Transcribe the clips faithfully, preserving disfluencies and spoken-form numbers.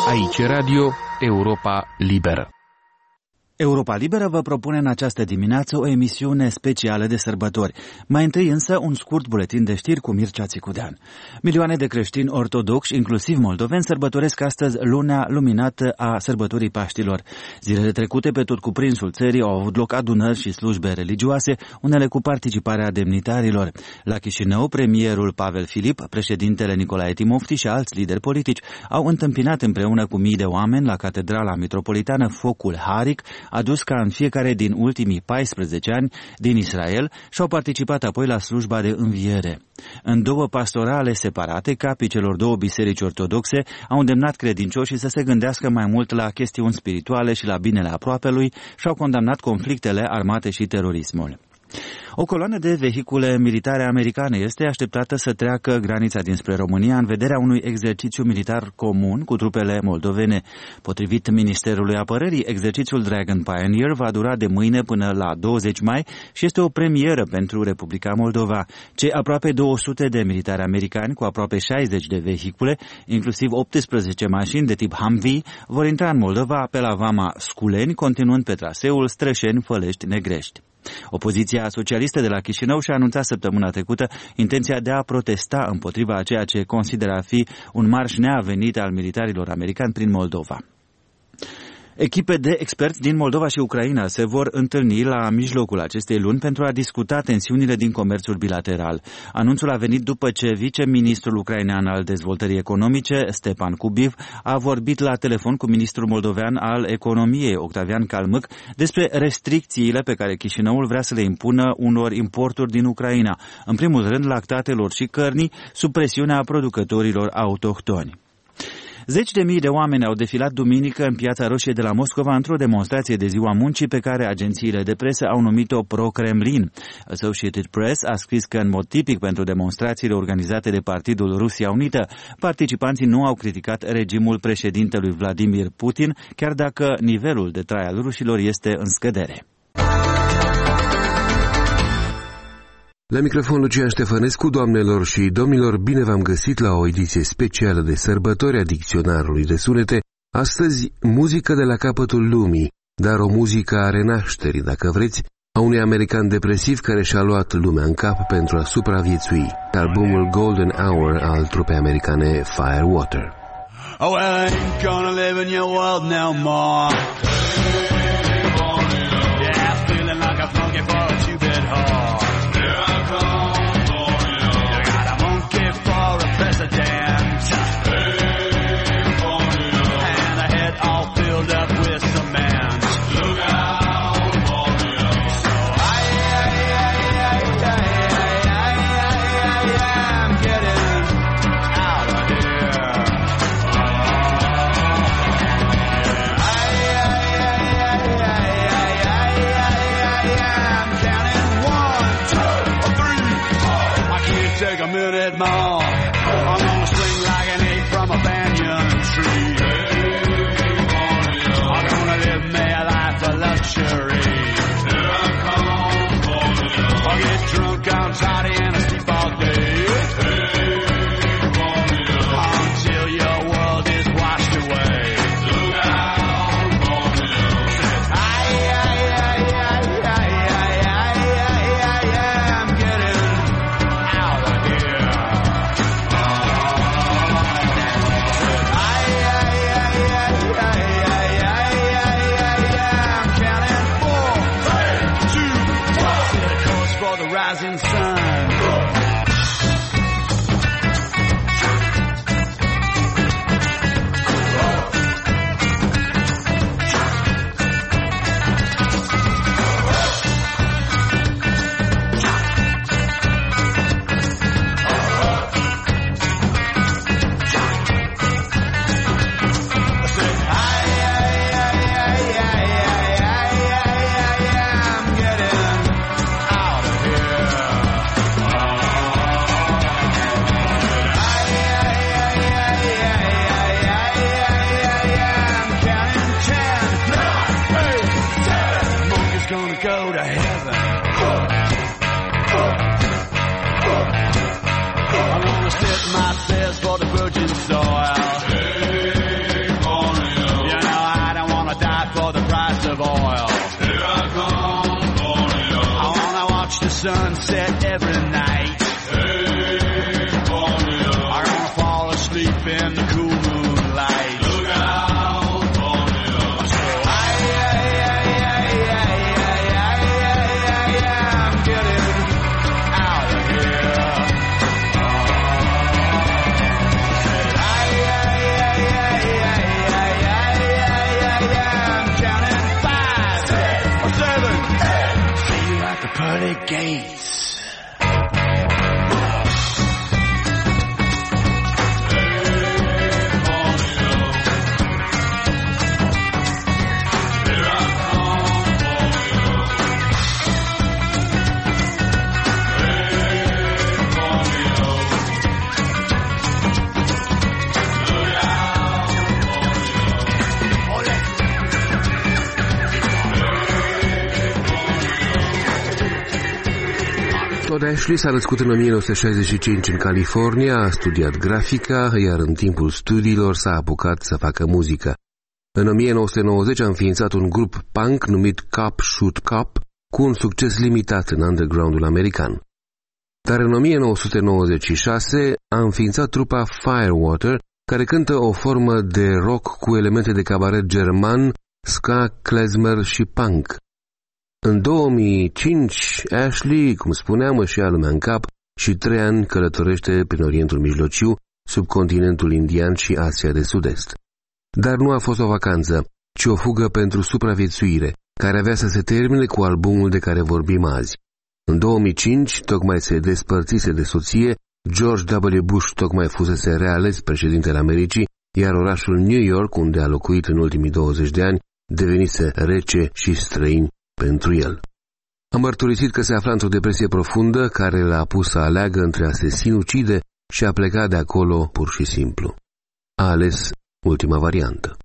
Aici Radio Europa Liberă. Europa Liberă vă propune în această dimineață o emisiune specială de sărbători. Mai întâi însă un scurt buletin de știri cu Mircea Țicudean. Milioane de creștini ortodoxi, inclusiv moldoveni, sărbătoresc astăzi lunea luminată a sărbătorii Paștilor. Zilele trecute, pe tot cuprinsul țării, au avut loc adunări și slujbe religioase, unele cu participarea demnitarilor. La Chișinău, premierul Pavel Filip, președintele Nicolae Timofti și alți lideri politici au întâmpinat împreună cu mii de oameni la Catedrala Mitropolitană focul Haric, adus ca în fiecare din ultimii paisprezece ani din Israel, și au participat apoi la slujba de înviere. În două pastorale separate, capii celor două biserici ortodoxe au îndemnat credincioșii să se gândească mai mult la chestiuni spirituale și la binele aproapelui și au condamnat conflictele armate și terorismul. O coloană de vehicule militare americane este așteptată să treacă granița dinspre România în vederea unui exercițiu militar comun cu trupele moldovene. Potrivit Ministerului Apărării, exercițiul Dragon Pioneer va dura de mâine până la douăzeci mai și este o premieră pentru Republica Moldova. Cei aproape două sute de militari americani cu aproape șaizeci de vehicule, inclusiv optsprezece mașini de tip Humvee, vor intra în Moldova pe la Vama Sculeni, continuând pe traseul Strășeni-Fălești-Negrești. Opoziția socialistă de la Chișinău și-a anunțat săptămâna trecută intenția de a protesta împotriva a ceea ce consideră a fi un marș neavenit al militarilor americani prin Moldova. Echipe de experți din Moldova și Ucraina se vor întâlni la mijlocul acestei luni pentru a discuta tensiunile din comerțul bilateral. Anunțul a venit după ce viceministrul ucrainean al dezvoltării economice, Stepan Kubiv, a vorbit la telefon cu ministrul moldovean al economiei, Octavian Calmâc, despre restricțiile pe care Chișinăul vrea să le impună unor importuri din Ucraina, în primul rând lactatelor și cărnii, sub presiunea producătorilor autohtoni. Zeci de mii de oameni au defilat duminică în Piața Roșie de la Moscova într-o demonstrație de Ziua Muncii pe care agențiile de presă au numit-o pro-Kremlin. Associated Press a scris că în mod tipic pentru demonstrațiile organizate de Partidul Rusia Unită, participanții nu au criticat regimul președintelui Vladimir Putin, chiar dacă nivelul de trai al rușilor este în scădere. La microfon Lucian Ștefănescu, doamnelor și domnilor, bine v-am găsit la o ediție specială de sărbători a Dicționarului de Sunete. Astăzi, muzică de la capătul lumii, dar o muzică a renașterii, dacă vreți, a unui american depresiv care și-a luat lumea în cap pentru a supraviețui. Albumul Golden Hour al trupei americane Firewater. Oh, well, I ain't gonna live in your world no more. Yeah, feeling like a funky for a two-bit whore. And a head all filled up with cement. Look out for me. So I, I, I, I, I, I, I, I'm getting out of here. I, I, I, I, I, I'm counting one, two, three, four. I can't take a minute more. I'm gonna swing like an ape from a banyan tree. I'm gonna live me a life of luxury. I'll get drunk on toddy and I sleep all day. Until your world is washed away. I, I, I, I, I, I, I, I, I'm getting out of here. I, I, I, I, I, I, I, I, I'm counting pearly gates. Todd Ashley s-a născut în o mie nouă sute șaizeci și cinci în California, a studiat grafica, iar în timpul studiilor s-a apucat să facă muzică. În o mie nouă sute nouăzeci a înființat un grup punk numit Cop Shoot Cop, cu un succes limitat în undergroundul american. Dar în o mie nouă sute nouăzeci și șase a înființat trupa Firewater, care cântă o formă de rock cu elemente de cabaret german, ska, klezmer și punk. În două mii cinci, Ashley, cum spuneam, își ia lumea în cap și trei ani călătorește prin Orientul Mijlociu, subcontinentul indian și Asia de Sud-Est. Dar nu a fost o vacanță, ci o fugă pentru supraviețuire, care avea să se termine cu albumul de care vorbim azi. În două mii cinci, tocmai se despărțise de soție, George W. Bush tocmai fusese reales președintele Americii, iar orașul New York, unde a locuit în ultimii douăzeci de ani, devenise rece și străin pentru el. A mărturisit că se afla într-o depresie profundă care l-a pus să aleagă între a se sinucide și a pleca de acolo pur și simplu. A ales ultima variantă.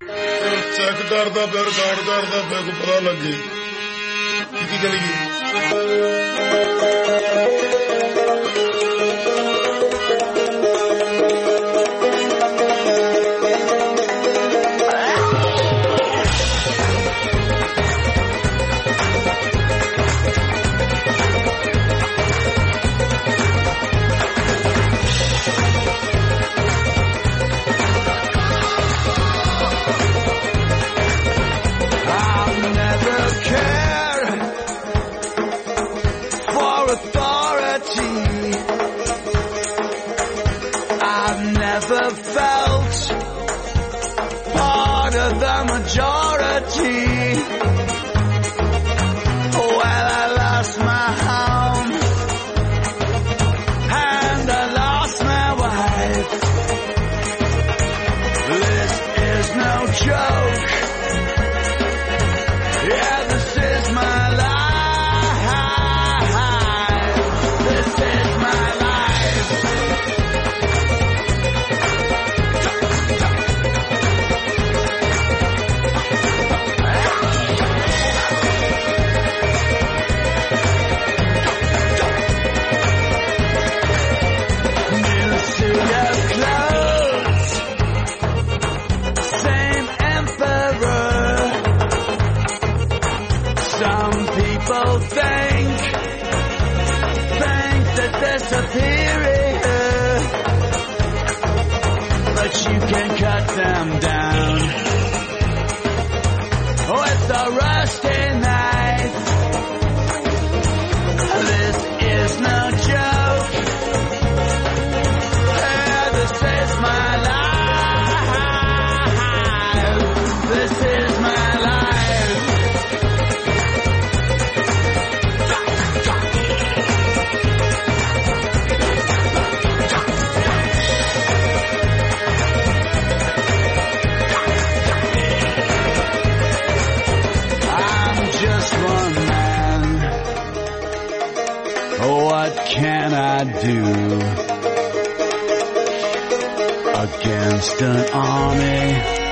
Against an army,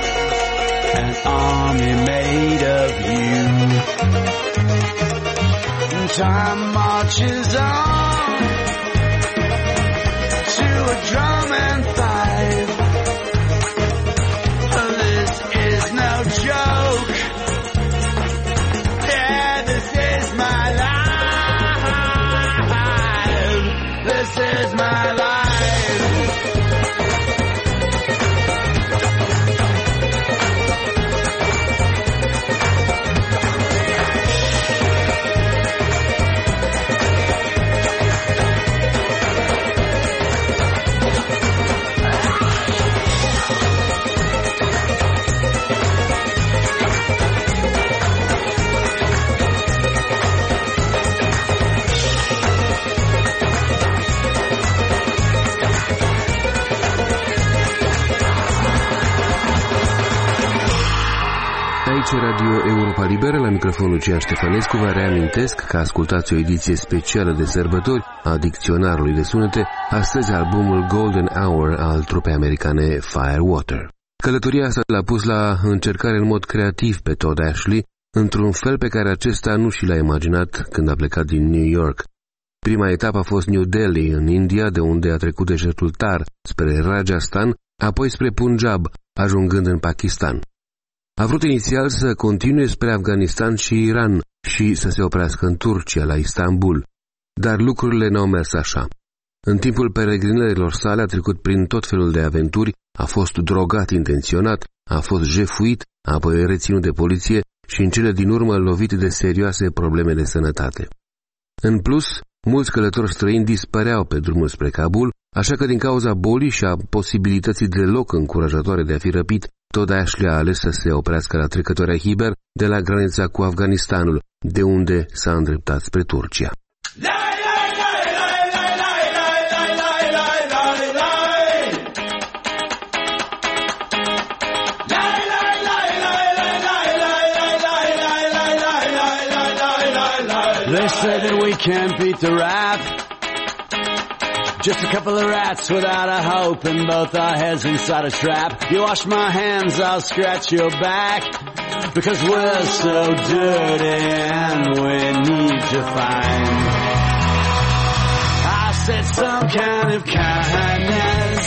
an army made of you. Time marches on to a drum and fife. This is no joke. Yeah, this is my life. This is my life. Aici Radio Europa Liberă, la microfonul Lucian Ștefănescu. Vă reamintesc că ascultați o ediție specială de sărbători a Dicționarului de Sunete, astăzi albumul Golden Hour al trupei americane Firewater. Călătoria asta l-a pus la încercare în mod creativ pe Todd Ashley, într-un fel pe care acesta nu și l-a imaginat când a plecat din New York. Prima etapă a fost New Delhi, în India, de unde a trecut deșertul Thar spre Rajasthan, apoi spre Punjab, ajungând în Pakistan. A vrut inițial să continue spre Afganistan și Iran și să se oprească în Turcia, la Istanbul, dar lucrurile n-au mers așa. În timpul peregrinărilor sale a trecut prin tot felul de aventuri, a fost drogat intenționat, a fost jefuit, apoi reținut de poliție și în cele din urmă lovit de serioase probleme de sănătate. În plus, mulți călători străini dispăreau pe drumul spre Kabul, așa că din cauza bolii și a posibilității deloc încurajatoare de a fi răpit, Todd Ashley a ales să se oprească la trecătoarea Hiber de la granița cu Afganistanul, de unde s-a îndreptat spre Turcia. They say that we can't beat the rap. Just a couple of rats without a hope and both our heads inside a trap. You wash my hands, I'll scratch your back. Because we're so dirty and we need to find, I said, some kind of kindness.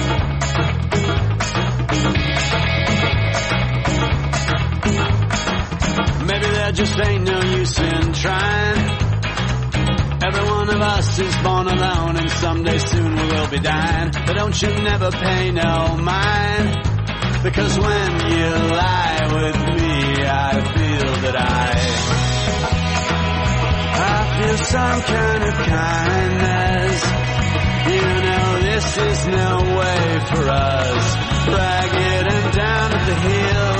Maybe there just ain't no use in trying. Every one of us is born alone and someday soon we will be dying. But don't you never pay no mind, because when you lie with me I feel that I I feel some kind of kindness. You know this is no way for us, ragged and down at the hill.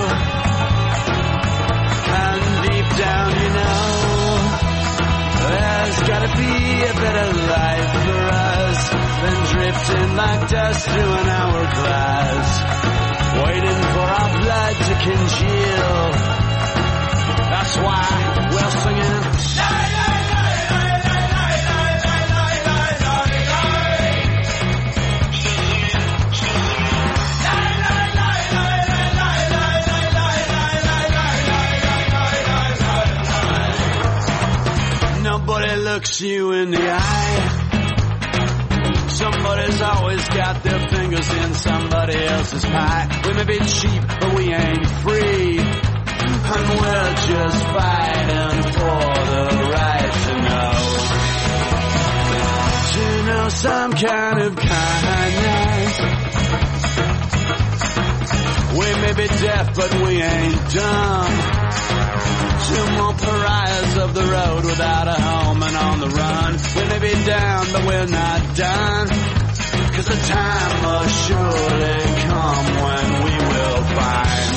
And deep down you know there's gotta be a better life for us than drifting like dust through an hourglass, waiting for our blood to congeal. That's why we're singing. Nobody looks you in the eye. Somebody's always got their fingers in somebody else's pie. We may be cheap, but we ain't free. And we're just fighting for the right to know. To know some kind of kindness. We may be deaf, but we ain't dumb. Two more pariahs of the road without a home and on the run. We may be down, but we're not done, 'cause the time must surely come when we will find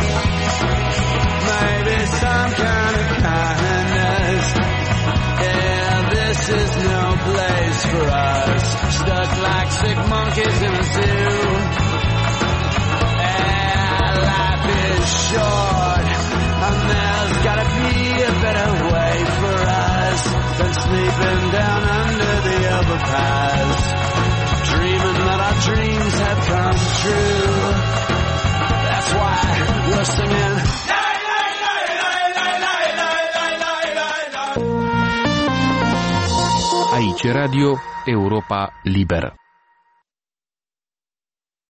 maybe some kind of kindness. Yeah, this is no place for us, stuck like sick monkeys in a zoo. Yeah, life is short, and there's gotta be a better way for us than sleeping down under the overpass, dreaming that our dreams have come true. That's why we're singing. Aici Radio Europa Liberă.